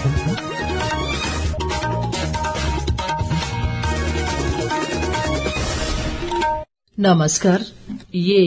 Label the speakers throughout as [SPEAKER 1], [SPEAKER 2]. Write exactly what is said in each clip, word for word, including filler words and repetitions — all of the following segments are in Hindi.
[SPEAKER 1] नमस्कार, ये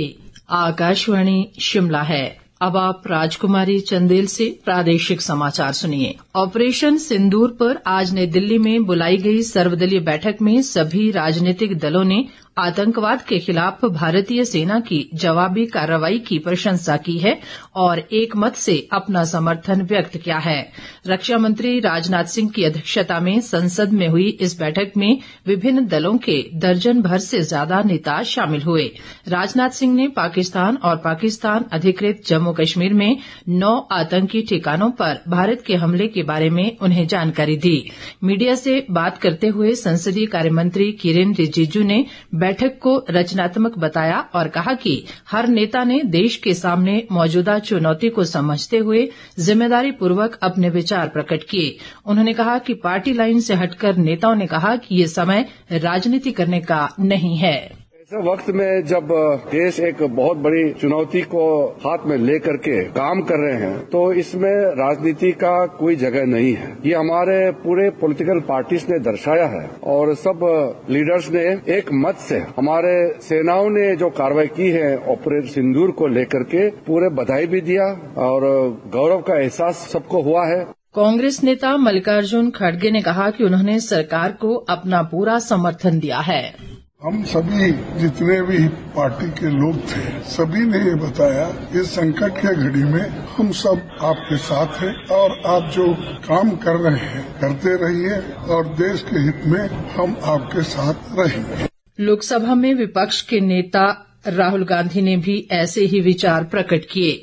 [SPEAKER 1] आकाशवाणी शिमला है। अब आप राजकुमारी चंदेल से प्रादेशिक समाचार सुनिए। ऑपरेशन सिंदूर पर आज नई दिल्ली में बुलाई गई सर्वदलीय बैठक में सभी राजनीतिक दलों ने आतंकवाद के खिलाफ भारतीय सेना की जवाबी कार्रवाई की प्रशंसा की है और एक मत से अपना समर्थन व्यक्त किया है। रक्षा मंत्री राजनाथ सिंह की अध्यक्षता में संसद में हुई इस बैठक में विभिन्न दलों के दर्जन भर से ज्यादा नेता शामिल हुए। राजनाथ सिंह ने पाकिस्तान और पाकिस्तान अधिकृत जम्मू कश्मीर में नौ आतंकी ठिकानों पर भारत के हमले के बारे में उन्हें जानकारी दी। मीडिया से बात करते हुए संसदीय कार्यमंत्री किरेन रिजिजू ने बैठक को रचनात्मक बताया और कहा कि हर नेता ने देश के सामने मौजूदा चुनौती को समझते हुए जिम्मेदारी पूर्वक अपने विचार प्रकट किए। उन्होंने कहा कि पार्टी लाइन से हटकर नेताओं ने कहा कि ये समय राजनीति करने का नहीं है।
[SPEAKER 2] ऐसे वक्त में जब देश एक बहुत बड़ी चुनौती को हाथ में लेकर के काम कर रहे हैं तो इसमें राजनीति का कोई जगह नहीं है। ये हमारे पूरे पॉलिटिकल पार्टीज ने दर्शाया है और सब लीडर्स ने एक मत से हमारे सेनाओं ने जो कार्रवाई की है ऑपरेशन सिंदूर को लेकर के पूरे बधाई भी दिया और गौरव का एहसास सबको हुआ है।
[SPEAKER 1] कांग्रेस नेता मल्लिकार्जुन खड़गे ने कहा कि उन्होंने सरकार को अपना पूरा समर्थन दिया है।
[SPEAKER 3] हम सभी जितने भी पार्टी के लोग थे सभी ने ये बताया इस संकट के घड़ी में हम सब आपके साथ हैं और आप जो काम कर रहे हैं करते रहिए और देश के हित में हम आपके साथ रहेंगे।
[SPEAKER 1] लोकसभा में विपक्ष के नेता राहुल गांधी ने भी ऐसे ही विचार प्रकट किए।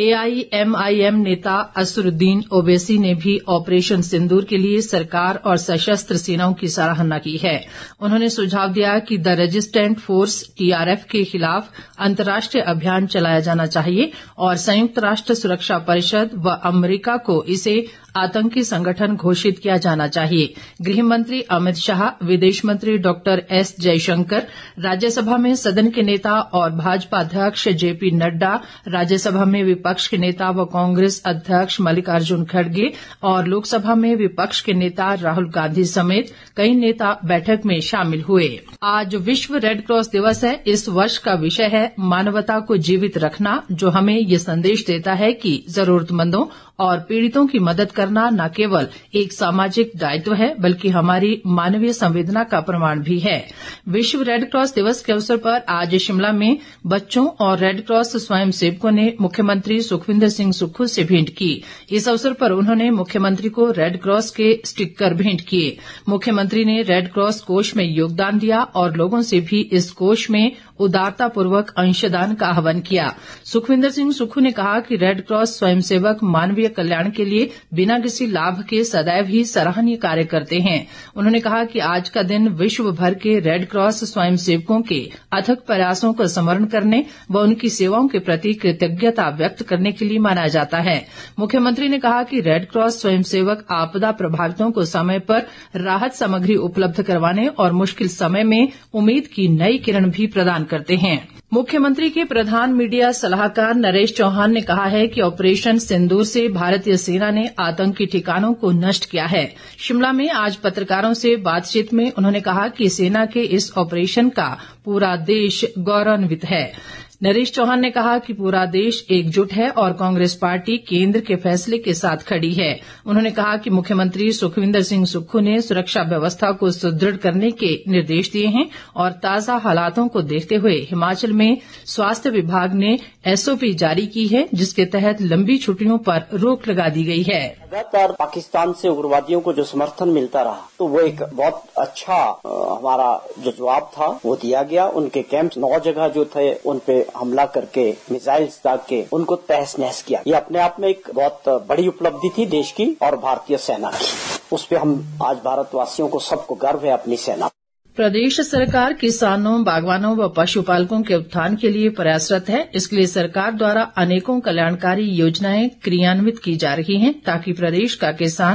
[SPEAKER 1] एआईएमआईएम नेता असरुद्दीन ओवैसी ने भी ऑपरेशन सिंदूर के लिए सरकार और सशस्त्र सेनाओं की सराहना की है। उन्होंने सुझाव दिया कि द रेजिस्टेंट फोर्स टीआरएफ के खिलाफ अंतर्राष्ट्रीय अभियान चलाया जाना चाहिए और संयुक्त राष्ट्र सुरक्षा परिषद व अमेरिका को इसे आतंकी संगठन घोषित किया जाना चाहिए। गृह मंत्री अमित शाह, विदेश मंत्री डॉक्टर एस जयशंकर, राज्यसभा में सदन के नेता और भाजपा अध्यक्ष जेपी नड्डा, राज्यसभा में विपक्ष के नेता व कांग्रेस अध्यक्ष मल्लिकार्जुन खड़गे और लोकसभा में विपक्ष के नेता राहुल गांधी समेत कई नेता बैठक में शामिल हुए। आज विश्व रेड क्रॉस दिवस है। इस वर्ष का विषय है मानवता को जीवित रखना, जो हमें ये संदेश देता है कि जरूरतमंदों और पीड़ितों की मदद करना न केवल एक सामाजिक दायित्व है बल्कि हमारी मानवीय संवेदना का प्रमाण भी है। विश्व रेड क्रॉस दिवस के अवसर पर आज शिमला में बच्चों और रेड क्रॉस स्वयंसेवकों ने मुख्यमंत्री सुखविंदर सिंह सुक्खू से भेंट की। इस अवसर पर उन्होंने मुख्यमंत्री को रेड क्रॉस के स्टिकर भेंट किए। मुख्यमंत्री ने रेड क्रॉस कोष में योगदान दिया और लोगों से भी इस कोष में उदारतापूर्वक अंशदान का आह्वान किया। सुखविंदर सिंह सुक्खू ने कहा कि रेड क्रॉस स्वयंसेवक मानवीय कल्याण के लिए बिना किसी लाभ के सदैव ही सराहनीय कार्य करते हैं। उन्होंने कहा कि आज का दिन विश्व भर के रेड क्रॉस स्वयंसेवकों के अथक प्रयासों को स्मरण करने व उनकी सेवाओं के प्रति कृतज्ञता व्यक्त करने के लिए मनाया जाता है। मुख्यमंत्री ने कहा कि रेड क्रॉस स्वयंसेवक आपदा प्रभावितों को समय पर राहत सामग्री उपलब्ध करवाने और मुश्किल समय में उम्मीद की नई किरण भी प्रदान करते हैं। मुख्यमंत्री के प्रधान मीडिया सलाहकार नरेश चौहान ने कहा है कि ऑपरेशन सिंदूर से भारतीय सेना ने आतंकी ठिकानों को नष्ट किया है। शिमला में आज पत्रकारों से बातचीत में उन्होंने कहा कि सेना के इस ऑपरेशन का पूरा देश गौरवान्वित है। नरेश चौहान ने कहा कि पूरा देश एकजुट है और कांग्रेस पार्टी केंद्र के फैसले के साथ खड़ी है। उन्होंने कहा कि मुख्यमंत्री सुखविंदर सिंह सुक्खू ने सुरक्षा व्यवस्था को सुदृढ़ करने के निर्देश दिए हैं और ताजा हालातों को देखते हुए हिमाचल में स्वास्थ्य विभाग ने एसओपी जारी की है, जिसके तहत लंबी छुट्टियों पर रोक लगा दी गई है।
[SPEAKER 4] लगातार पाकिस्तान से उग्रवादियों को जो समर्थन मिलता रहा तो वो एक बहुत अच्छा हमारा जो जवाब था वो दिया गया। उनके कैंप नौ जगह जो थे उन पे हमला करके मिसाइल्स दाग के उनको तहस नहस किया। ये अपने आप में एक बहुत बड़ी उपलब्धि थी देश की और भारतीय सेना की। उस पे हम आज भारतवासियों को सबको गर्व है अपनी सेना।
[SPEAKER 1] प्रदेश सरकार किसानों, बागवानों व पशुपालकों के उत्थान के लिए प्रयासरत है। इसके लिए सरकार द्वारा अनेकों कल्याणकारी योजनाएं क्रियान्वित की जा रही हैं ताकि प्रदेश का किसान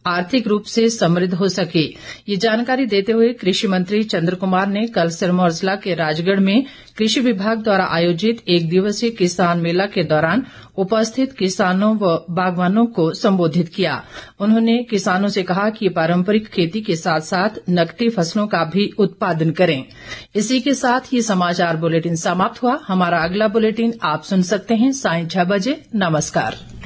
[SPEAKER 1] आर्थिक रूप से समृद्ध हो सके। ये जानकारी देते हुए कृषि मंत्री चंद्र कुमार ने कल सिरमौर जिला के राजगढ़ में कृषि विभाग द्वारा आयोजित एक दिवसीय किसान मेला के दौरान उपस्थित किसानों व बागवानों को संबोधित किया। उन्होंने किसानों से कहा कि पारंपरिक खेती के साथ साथ नकदी फसलों का भी उत्पादन करें। इसी के साथ ये समाचार बुलेटिन समाप्त हुआ। हमारा अगला बुलेटिन आप सुन सकते हैं सायं छह बजे। नमस्कार।